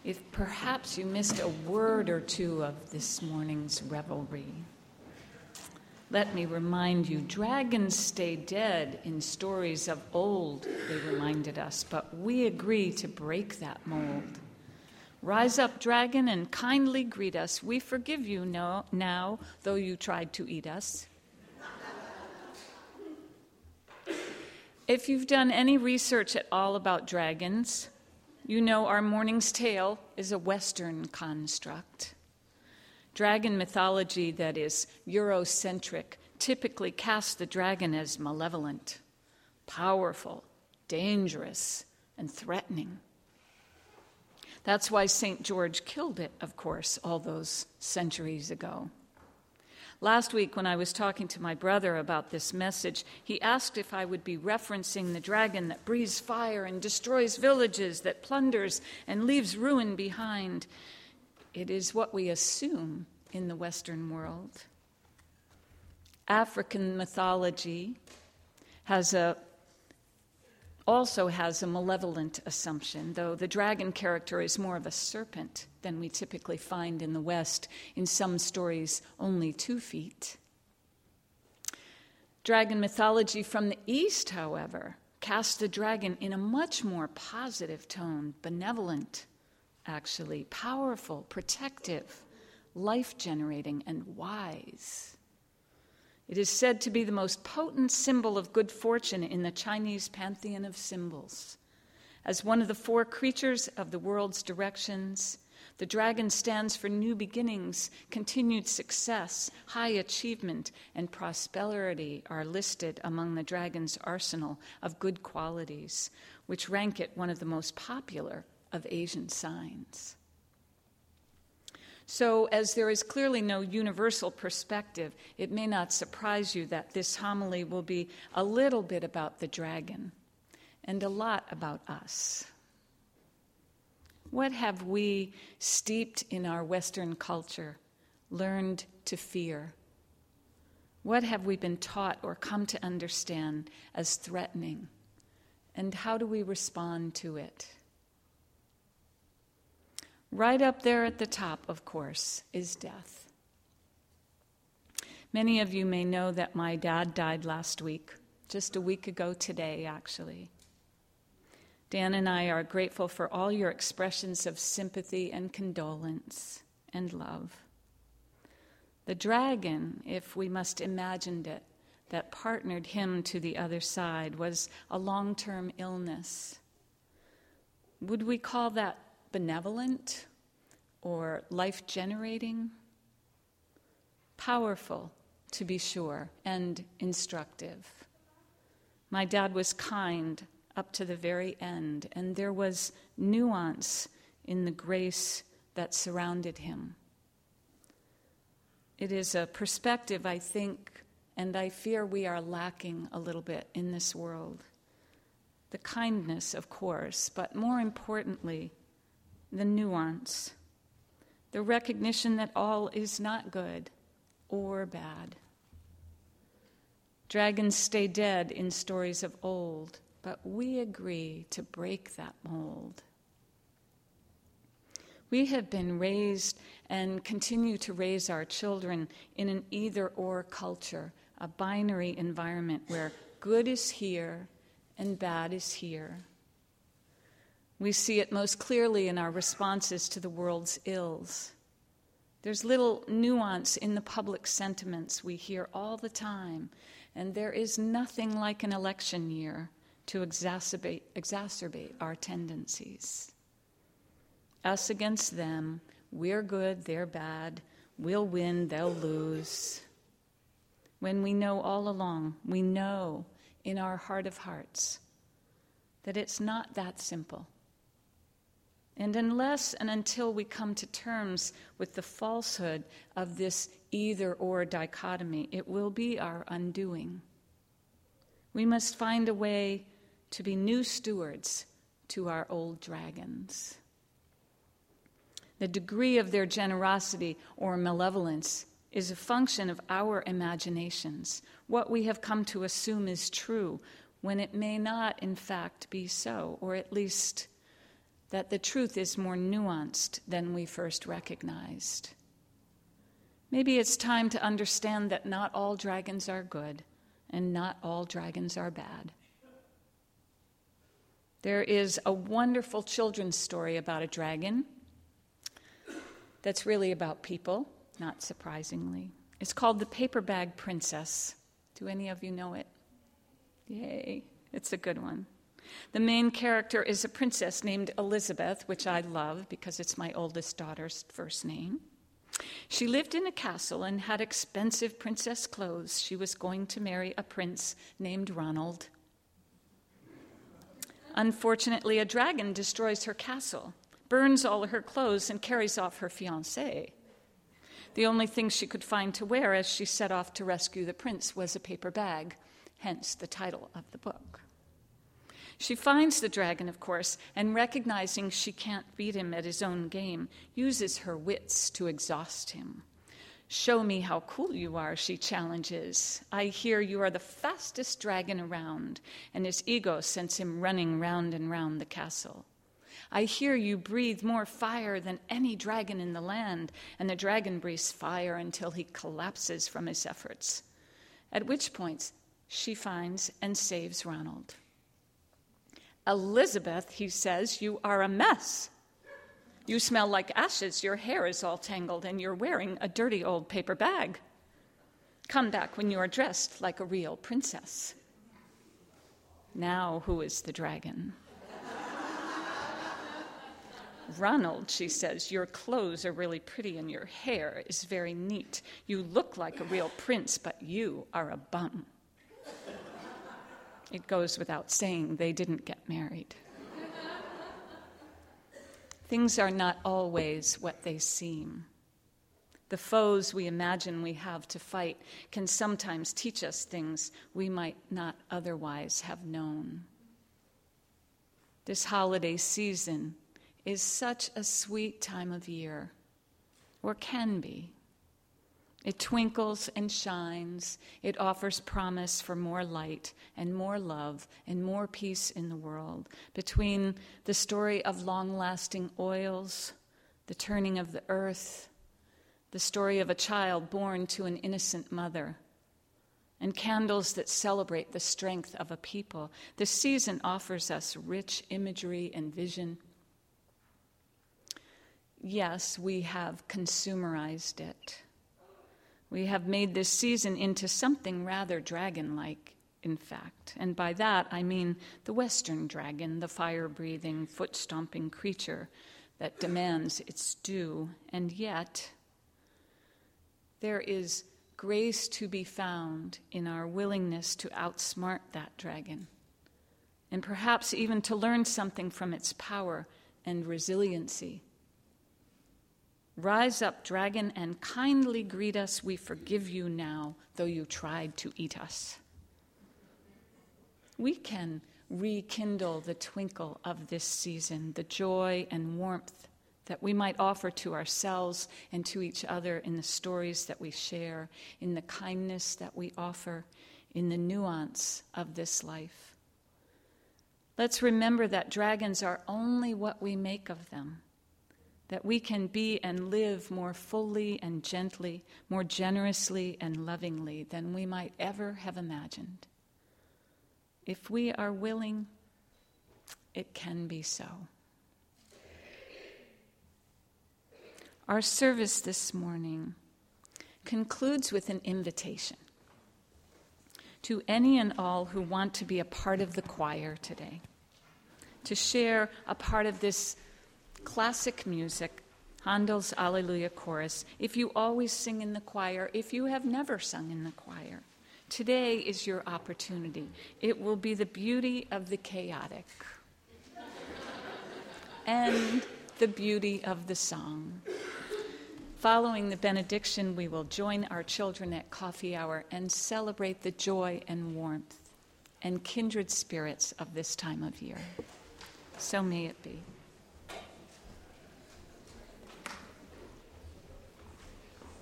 if perhaps you missed a word or two of this morning's revelry. Let me remind you, dragons stay dead in stories of old, they reminded us, but we agree to break that mold. Rise up, dragon, and kindly greet us. We forgive you now, though you tried to eat us. If you've done any research at all about dragons, you know our morning's tale is a Western construct. Dragon mythology that is Eurocentric typically casts the dragon as malevolent, powerful, dangerous, and threatening. That's why St. George killed it, of course, all those centuries ago. Last week, when I was talking to my brother about this message, he asked if I would be referencing the dragon that breathes fire and destroys villages, that plunders and leaves ruin behind. It is what we assume in the Western world. African mythology also has a malevolent assumption, though the dragon character is more of a serpent than we typically find in the West, in some stories only 2 feet. Dragon mythology from the East, however, casts the dragon in a much more positive tone, benevolent, actually, powerful, protective, life-generating, and wise. It is said to be the most potent symbol of good fortune in the Chinese pantheon of symbols. As one of the 4 creatures of the world's directions, the dragon stands for new beginnings, continued success, high achievement, and prosperity are listed among the dragon's arsenal of good qualities, which rank it one of the most popular of Asian signs. So, as there is clearly no universal perspective, it may not surprise you that this homily will be a little bit about the dragon and a lot about us. What have we, steeped in our Western culture, learned to fear? What have we been taught or come to understand as threatening? And how do we respond to it? Right up there at the top, of course, is death. Many of you may know that my dad died last week, just a week ago today, actually. Dan and I are grateful for all your expressions of sympathy and condolence and love. The dragon, if we must imagine it, that partnered him to the other side was a long-term illness. Would we call that benevolent or life-generating? Powerful, to be sure, and instructive. My dad was kind up to the very end, and there was nuance in the grace that surrounded him. It is a perspective, I think, and I fear we are lacking a little bit in this world. The kindness, of course, but more importantly, the nuance, the recognition that all is not good or bad. Dragons stay dead in stories of old, but we agree to break that mold. We have been raised and continue to raise our children in an either-or culture, a binary environment where good is here and bad is here. We see it most clearly in our responses to the world's ills. There's little nuance in the public sentiments we hear all the time, and there is nothing like an election year to exacerbate our tendencies. Us against them, we're good, they're bad, we'll win, they'll lose. When we know all along, we know in our heart of hearts that it's not that simple. And unless and until we come to terms with the falsehood of this either-or dichotomy, it will be our undoing. We must find a way to be new stewards to our old dragons. The degree of their generosity or malevolence is a function of our imaginations, what we have come to assume is true when it may not, in fact, be so, or at least that the truth is more nuanced than we first recognized. Maybe it's time to understand that not all dragons are good and not all dragons are bad. There is a wonderful children's story about a dragon that's really about people, not surprisingly. It's called The Paper Bag Princess. Do any of you know it? Yay, it's a good one. The main character is a princess named Elizabeth, which I love because it's my oldest daughter's first name. She lived in a castle and had expensive princess clothes. She was going to marry a prince named Ronald. Unfortunately, a dragon destroys her castle, burns all her clothes, and carries off her fiancé. The only thing she could find to wear as she set off to rescue the prince was a paper bag, hence the title of the book. She finds the dragon, of course, and recognizing she can't beat him at his own game, uses her wits to exhaust him. "Show me how cool you are," she challenges. "I hear you are the fastest dragon around," and his ego sends him running round and round the castle. "I hear you breathe more fire than any dragon in the land," and the dragon breathes fire until he collapses from his efforts, at which point she finds and saves Ronald. "Elizabeth," he says, "you are a mess. You smell like ashes, your hair is all tangled, and you're wearing a dirty old paper bag. Come back when you are dressed like a real princess." Now, who is the dragon? "Ronald," she says, "your clothes are really pretty and your hair is very neat. You look like a real prince, but you are a bum." It goes without saying they didn't get married. Things are not always what they seem. The foes we imagine we have to fight can sometimes teach us things we might not otherwise have known. This holiday season is such a sweet time of year, or can be. It twinkles and shines. It offers promise for more light and more love and more peace in the world. Between the story of long-lasting oils, the turning of the earth, the story of a child born to an innocent mother, and candles that celebrate the strength of a people, the season offers us rich imagery and vision. Yes, we have consumerized it. We have made this season into something rather dragon-like, in fact. And by that, I mean the Western dragon, the fire-breathing, foot-stomping creature that demands its due. And yet, there is grace to be found in our willingness to outsmart that dragon, and perhaps even to learn something from its power and resiliency. "Rise up, dragon, and kindly greet us. We forgive you now, though you tried to eat us." We can rekindle the twinkle of this season, the joy and warmth that we might offer to ourselves and to each other in the stories that we share, in the kindness that we offer, in the nuance of this life. Let's remember that dragons are only what we make of them, that we can be and live more fully and gently, more generously and lovingly than we might ever have imagined. If we are willing, it can be so. Our service this morning concludes with an invitation to any and all who want to be a part of the choir today, to share a part of this classic music, Handel's Alleluia Chorus. If you always sing in the choir, if you have never sung in the choir, today is your opportunity. It will be the beauty of the chaotic and the beauty of the song. Following the benediction, we will join our children at coffee hour and celebrate the joy and warmth and kindred spirits of this time of year. So may it be.